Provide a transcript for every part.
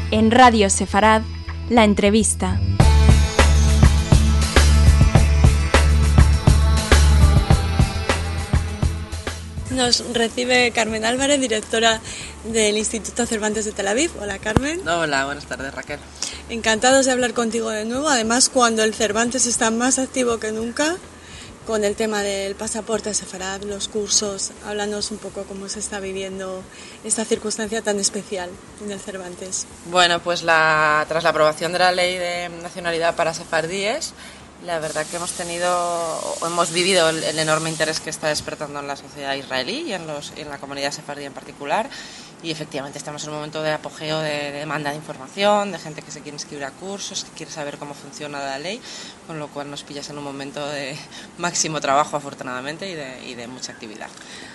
En Radio Sefarad, la entrevista. Nos recibe Carmen Álvarez, directora del Instituto Cervantes de Tel Aviv. Hola, Carmen. Hola, buenas tardes, Raquel. Encantados de hablar contigo de nuevo, además cuando el Cervantes está más activo que nunca con el tema del pasaporte sefarad, los cursos. Háblanos un poco cómo se está viviendo esta circunstancia tan especial en el Cervantes. Bueno, pues tras la aprobación de la ley de nacionalidad para sefardíes, la verdad que hemos vivido el enorme interés que está despertando en la sociedad israelí y en la comunidad sefardí en particular, y efectivamente estamos en un momento de apogeo de demanda de información, de gente que se quiere inscribir a cursos, que quiere saber cómo funciona la ley, con lo cual nos pillas en un momento de máximo trabajo, afortunadamente, y de mucha actividad.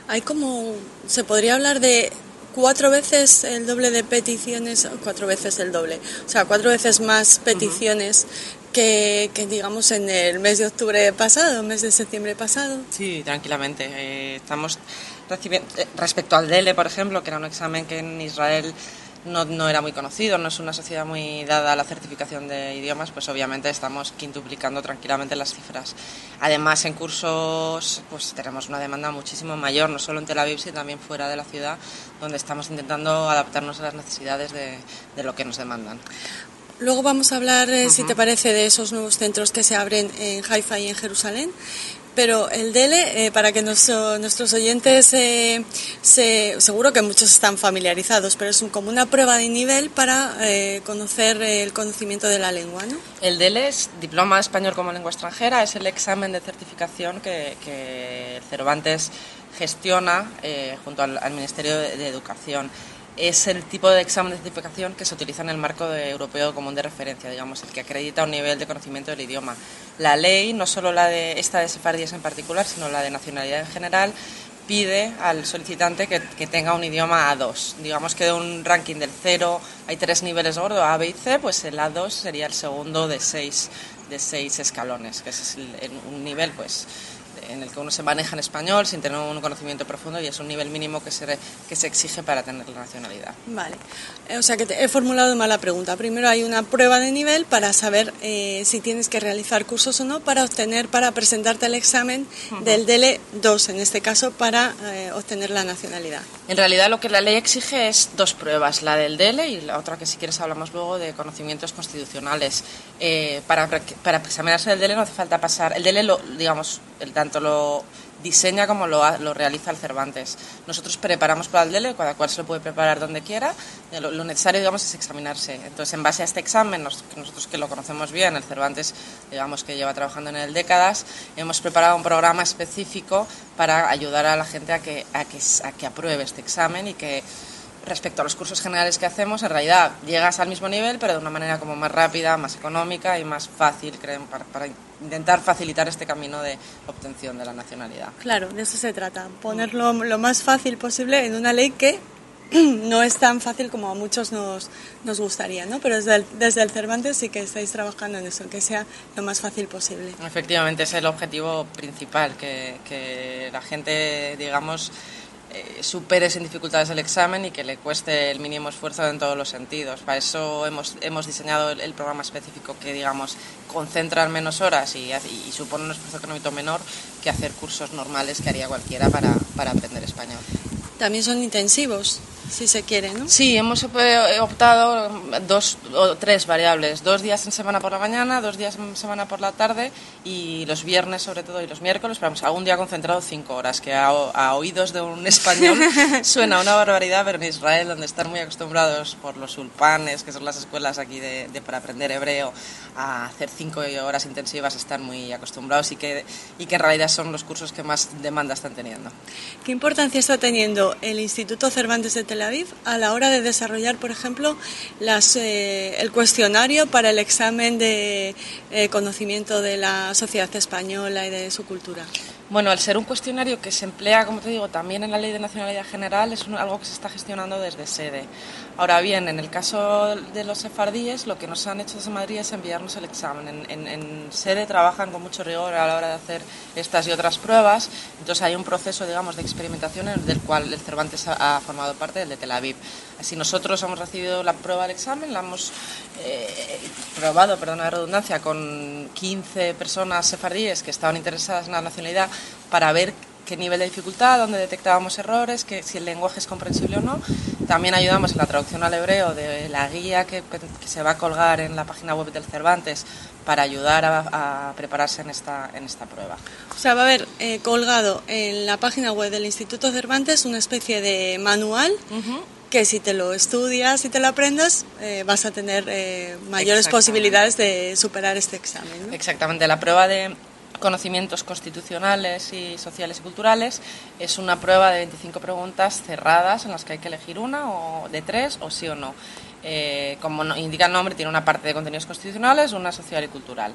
Se podría hablar de 4 veces el doble de peticiones, 4 veces el doble, o sea, 4 veces más peticiones que digamos en el mes de octubre pasado, mes de septiembre pasado. Sí, tranquilamente. Estamos recibiendo, respecto al DELE, por ejemplo, que era un examen que en Israel no era muy conocido, no es una sociedad muy dada a la certificación de idiomas, pues obviamente estamos quintuplicando tranquilamente las cifras. Además, en cursos pues tenemos una demanda muchísimo mayor, no solo en Tel Aviv, sino también fuera de la ciudad, donde estamos intentando adaptarnos a las necesidades de lo que nos demandan. Luego vamos a hablar, si te parece, de esos nuevos centros que se abren en Haifa y en Jerusalén. Pero el DELE, para que nuestros oyentes, seguro que muchos están familiarizados, pero es como una prueba de nivel para conocer el conocimiento de la lengua, ¿no? El DELE es Diploma de Español como Lengua Extranjera, es el examen de certificación que Cervantes gestiona junto al Ministerio de Educación. Es el tipo de examen de certificación que se utiliza en el marco europeo común de referencia, digamos, el que acredita un nivel de conocimiento del idioma. La ley, no solo la de esta de sefardíes en particular, sino la de nacionalidad en general, pide al solicitante que tenga un idioma A2. Digamos que de un ranking del 0 hay 3 niveles gordos, A, B y C, pues el A2 sería el segundo de 6 escalones, que es un nivel pues en el que uno se maneja en español sin tener un conocimiento profundo, y es un nivel mínimo que se exige para tener la nacionalidad. Vale, o sea que he formulado mal la pregunta. Primero hay una prueba de nivel para saber si tienes que realizar cursos o no para presentarte al examen del DELE 2, en este caso, para obtener la nacionalidad. En realidad lo que la ley exige es 2 pruebas, la del DELE y la otra que si quieres hablamos luego de conocimientos constitucionales. Para examinarse del DELE no hace falta pasar. El DELE tanto lo diseña como lo realiza el Cervantes. Nosotros preparamos para el DELE, cada cual se lo puede preparar donde quiera. Lo necesario, digamos, es examinarse. Entonces, en base a este examen, nosotros que lo conocemos bien, el Cervantes, digamos, que lleva trabajando en él décadas, hemos preparado un programa específico para ayudar a la gente a que apruebe este examen, y que respecto a los cursos generales que hacemos, en realidad llegas al mismo nivel, pero de una manera como más rápida, más económica y más fácil, para intentar facilitar este camino de obtención de la nacionalidad. Claro, de eso se trata, ponerlo lo más fácil posible en una ley que no es tan fácil como a muchos nos gustaría, ¿no? Pero desde el Cervantes sí que estáis trabajando en eso, que sea lo más fácil posible. Efectivamente, es el objetivo principal, que la gente, digamos, supere sin dificultades el examen y que le cueste el mínimo esfuerzo en todos los sentidos. Para eso hemos diseñado el programa específico que, digamos, concentra en menos horas y supone un esfuerzo económico menor que hacer cursos normales que haría cualquiera para aprender español. También son intensivos, si se quiere, ¿no? Sí, hemos optado 2 o 3 variables, 2 días en semana por la mañana, 2 días en semana por la tarde, y los viernes sobre todo y los miércoles, pero vamos, a un día concentrado 5 horas, que a oídos de un español suena una barbaridad, pero en Israel, donde están muy acostumbrados por los ulpanes, que son las escuelas aquí para aprender hebreo, a hacer 5 horas intensivas, están muy acostumbrados, y que en realidad son los cursos que más demanda están teniendo. ¿Qué importancia está teniendo el Instituto Cervantes de Tel Aviv a la hora de desarrollar, por ejemplo, el cuestionario para el examen de conocimiento de la sociedad española y de su cultura? Bueno, al ser un cuestionario que se emplea, como te digo, también en la Ley de Nacionalidad General, es algo que se está gestionando desde sede. Ahora bien, en el caso de los sefardíes, lo que nos han hecho desde Madrid es enviarnos el examen. En sede trabajan con mucho rigor a la hora de hacer estas y otras pruebas, entonces hay un proceso, digamos, de experimentación del cual el Cervantes ha formado parte, el de Tel Aviv. Así nosotros hemos recibido la prueba del examen, la hemos probado, perdona la redundancia, con 15 personas sefardíes que estaban interesadas en la nacionalidad para ver qué nivel de dificultad, dónde detectábamos errores, que si el lenguaje es comprensible o no. También ayudamos en la traducción al hebreo de la guía que se va a colgar en la página web del Cervantes para ayudar a prepararse en esta prueba. O sea, va a haber colgado en la página web del Instituto Cervantes una especie de manual que si te lo estudias y te lo aprendes vas a tener mayores posibilidades de superar este examen, ¿no? Exactamente, la prueba de conocimientos constitucionales y sociales y culturales es una prueba de 25 preguntas cerradas en las que hay que elegir una o de 3 o sí o no. Como indica el nombre, tiene una parte de contenidos constitucionales, una social y cultural.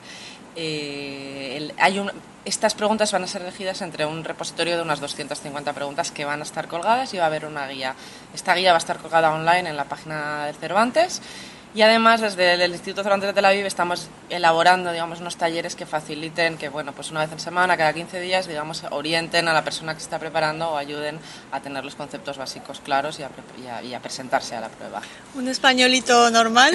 Estas preguntas van a ser elegidas entre un repositorio de unas 250 preguntas que van a estar colgadas y va a haber una guía. Esta guía va a estar colgada online en la página del Cervantes. Y además, desde el Instituto Cervantes de Tel Aviv estamos elaborando, digamos, unos talleres que faciliten que, bueno, pues una vez en semana, cada 15 días, digamos, orienten a la persona que se está preparando o ayuden a tener los conceptos básicos claros y a presentarse a la prueba. ¿Un españolito normal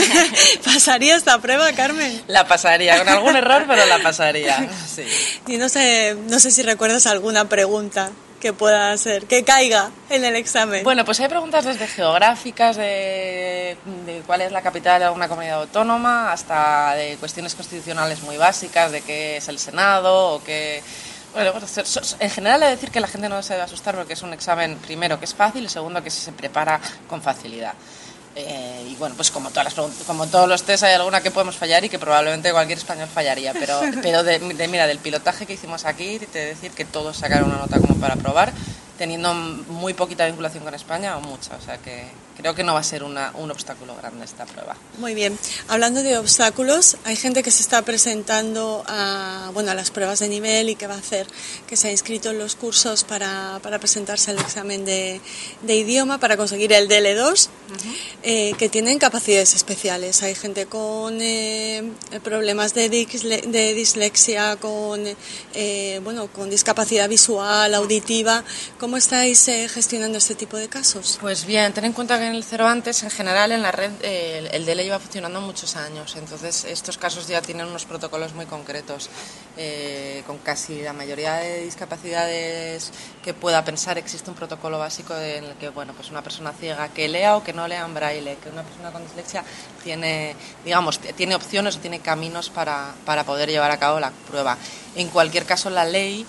pasaría esta prueba, Carmen? La pasaría, con algún error, pero la pasaría, sí. Y no sé si recuerdas alguna pregunta que pueda ser, que caiga en el examen. Bueno, pues hay preguntas desde geográficas, de cuál es la capital de alguna comunidad autónoma, hasta de cuestiones constitucionales muy básicas, de qué es el Senado, o qué... Bueno, en general he de decir que la gente no se debe asustar porque es un examen, primero, que es fácil y segundo, que se prepara con facilidad. Y bueno, pues como todos los test hay alguna que podemos fallar y que probablemente cualquier español fallaría, pero mira, del pilotaje que hicimos aquí, te he de decir que todos sacaron una nota como para probar, teniendo muy poquita vinculación con España o mucha, o sea que creo que no va a ser un obstáculo grande esta prueba. Muy bien. Hablando de obstáculos, hay gente que se está presentando a las pruebas de nivel y que va a hacer, que se ha inscrito en los cursos para presentarse al examen de idioma, para conseguir el DL2, que tienen capacidades especiales. Hay gente con problemas de dislexia, con discapacidad visual, auditiva. ¿Cómo estáis gestionando este tipo de casos? Pues bien, ten en cuenta que en el Cervantes, en general, en la red, el DL lleva funcionando muchos años, entonces estos casos ya tienen unos protocolos muy concretos. Con casi la mayoría de discapacidades que pueda pensar existe un protocolo básico en el que, bueno, pues una persona ciega que lea o que no lea en braille, que una persona con dislexia tiene opciones o tiene caminos para poder llevar a cabo la prueba. En cualquier caso, la ley,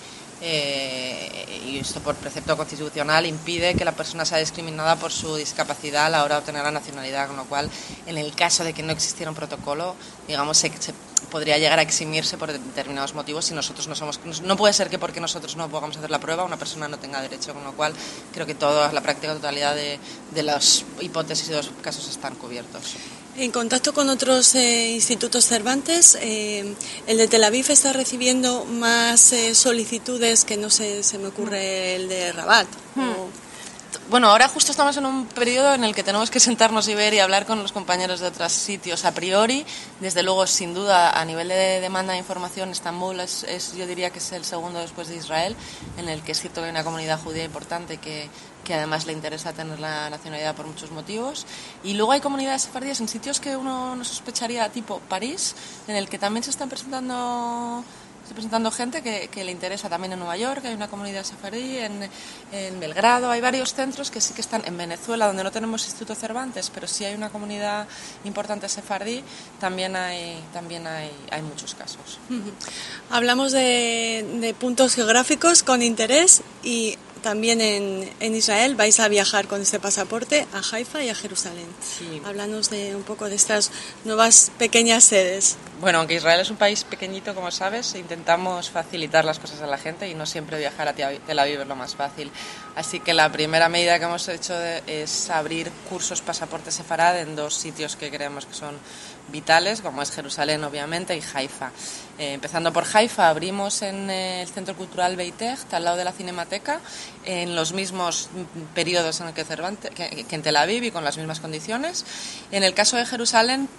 y esto por precepto constitucional, impide que la persona sea discriminada por su discapacidad a la hora de obtener la nacionalidad, con lo cual, en el caso de que no existiera un protocolo, digamos, se podría llegar a eximirse por determinados motivos si nosotros no puede ser que porque nosotros no podamos hacer la prueba una persona no tenga derecho, con lo cual creo que la práctica totalidad de las hipótesis de los casos están cubiertos. En contacto con otros institutos Cervantes, el de Tel Aviv está recibiendo más solicitudes que, no sé, se me ocurre el de Rabat. Bueno, ahora justo estamos en un periodo en el que tenemos que sentarnos y ver y hablar con los compañeros de otros sitios. A priori, desde luego, sin duda, a nivel de demanda de información, Estambul yo diría que es el segundo después de Israel, en el que es cierto que hay una comunidad judía importante que además le interesa tener la nacionalidad por muchos motivos. Y luego hay comunidades sefardíes en sitios que uno no sospecharía, tipo París, en el que también se están presentando gente que le interesa. También en Nueva York hay una comunidad sefardí, en Belgrado hay varios centros que sí que están. En Venezuela, donde no tenemos Instituto Cervantes, pero sí hay una comunidad importante sefardí, también hay muchos casos. Hablamos de puntos geográficos con interés y también en Israel vais a viajar con este pasaporte a Haifa y a Jerusalén. Sí. Háblanos un poco de estas nuevas pequeñas sedes. Bueno, aunque Israel es un país pequeñito, como sabes, intentamos facilitar las cosas a la gente y no siempre viajar a Tel Aviv es lo más fácil. Así que la primera medida que hemos hecho es abrir cursos pasaporte sefarad en dos sitios que creemos que son vitales, como es Jerusalén, obviamente, y Haifa. Empezando por Haifa, abrimos en el Centro Cultural Beitech, al lado de la Cinemateca, en los mismos periodos en el que en Tel Aviv y con las mismas condiciones. En el caso de Jerusalén,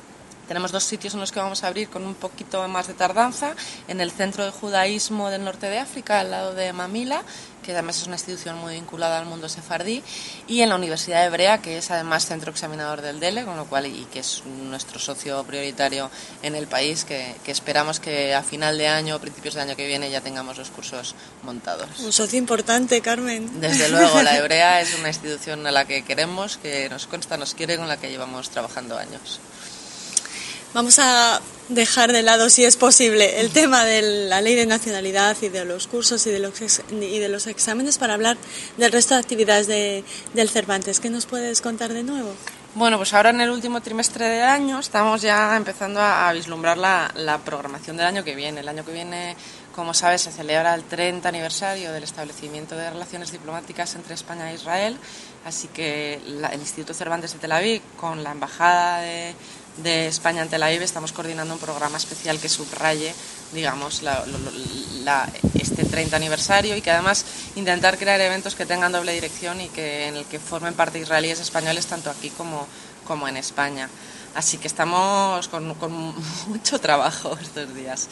Tenemos 2 sitios en los que vamos a abrir con un poquito más de tardanza, en el Centro de Judaísmo del Norte de África, al lado de Mamila, que además es una institución muy vinculada al mundo sefardí, y en la Universidad Hebrea, que es además centro examinador del DELE, con lo cual, y que es nuestro socio prioritario en el país, que esperamos que a final de año o principios de año que viene ya tengamos los cursos montados. Un socio importante, Carmen. Desde luego, la Hebrea es una institución a la que queremos, que nos consta, nos quiere, con la que llevamos trabajando años. Vamos a dejar de lado, si es posible, el tema de la ley de nacionalidad y de los cursos y de los exámenes para hablar del resto de actividades del Cervantes. ¿Qué nos puedes contar de nuevo? Bueno, pues ahora en el último trimestre del año estamos ya empezando a vislumbrar la programación del año que viene. El año que viene, como sabes, se celebra el 30 aniversario del establecimiento de relaciones diplomáticas entre España e Israel, así que el Instituto Cervantes de Tel Aviv, con la Embajada de España en Tel Aviv, estamos coordinando un programa especial que subraye, digamos, este 30 aniversario, y que además intentar crear eventos que tengan doble dirección y que en el que formen parte israelíes y españoles tanto aquí como en España. Así que estamos con mucho trabajo estos días.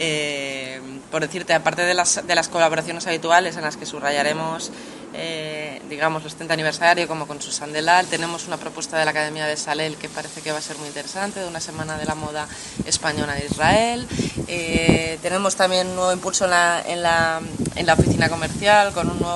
Por decirte, aparte de las colaboraciones habituales en las que subrayaremos digamos, los 30 aniversario, como con Susan Delal, tenemos una propuesta de la Academia de Salel que parece que va a ser muy interesante, de una semana de la moda española en Israel. Tenemos también un nuevo impulso en la oficina comercial, con un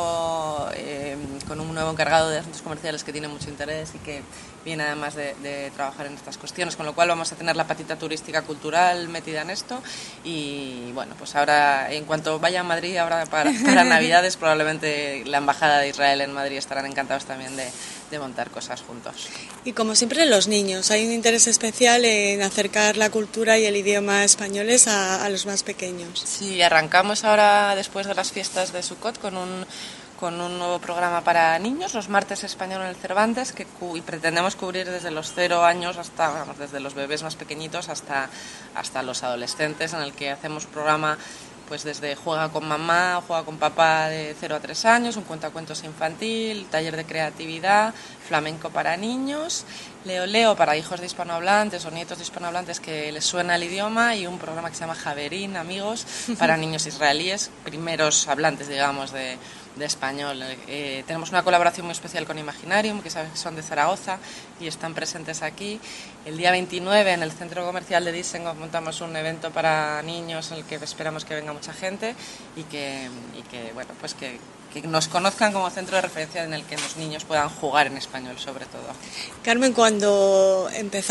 nuevo encargado de asuntos comerciales que tiene mucho interés y que viene además de trabajar en estas cuestiones, con lo cual vamos a tener la patita turística cultural metida en esto. Y bueno, pues ahora, en cuanto vaya a Madrid, ahora para Navidades, probablemente la Embajada de Israel en Madrid estarán encantados también de montar cosas juntos. Y como siempre, los niños, hay un interés especial en acercar la cultura y el idioma españoles a los más pequeños. Sí, arrancamos ahora, después de las fiestas de Sukkot, con un nuevo programa para niños, los martes español en el Cervantes, y pretendemos cubrir desde los 0 años desde los bebés más pequeñitos hasta los adolescentes, en el que hacemos programa pues desde juega con mamá o juega con papá de 0 a 3 años, un cuentacuentos infantil, taller de creatividad, flamenco para niños, Leo para hijos de hispanohablantes o nietos de hispanohablantes que les suena el idioma, y un programa que se llama Javerín, amigos, para niños israelíes, primeros hablantes, digamos, de español. Tenemos una colaboración muy especial con Imaginarium, que sabes que son de Zaragoza y están presentes aquí. El día 29 en el Centro Comercial de Disengoff montamos un evento para niños en el que esperamos que venga mucha gente y que bueno, pues que nos conozcan como centro de referencia en el que los niños puedan jugar en español, sobre todo. Carmen, cuando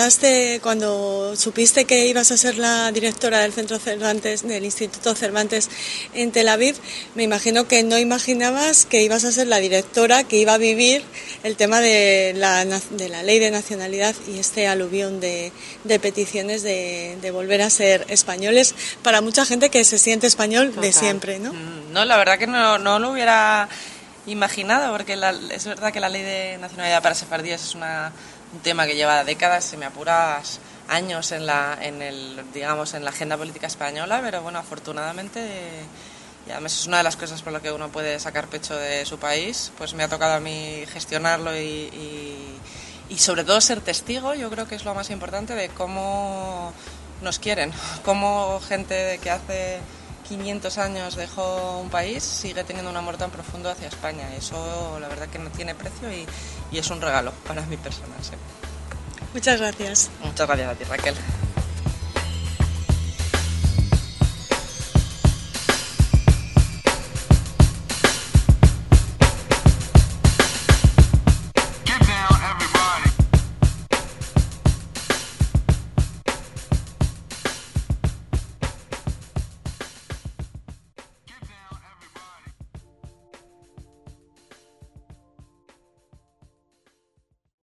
supiste que ibas a ser la directora del Centro Cervantes, del Instituto Cervantes en Tel Aviv, me imagino que no imaginabas que ibas a ser la directora que iba a vivir el tema de la ley de nacionalidad y este aluvión de peticiones de volver a ser españoles para mucha gente que se siente español. Total. De siempre, ¿no? No, la verdad que no lo hubiera imaginado, porque es verdad que la ley de nacionalidad para sefardíes es un tema que lleva décadas, si me apuras, años en la agenda política española, pero bueno, afortunadamente, y además es una de las cosas por las que uno puede sacar pecho de su país, pues me ha tocado a mí gestionarlo y sobre todo ser testigo. Yo creo que es lo más importante de cómo nos quieren, cómo gente que hace 500 años dejó un país sigue teniendo un amor tan profundo hacia España. Eso la verdad que no tiene precio y es un regalo para mi persona. Sí. Muchas gracias. Muchas gracias a ti, Raquel.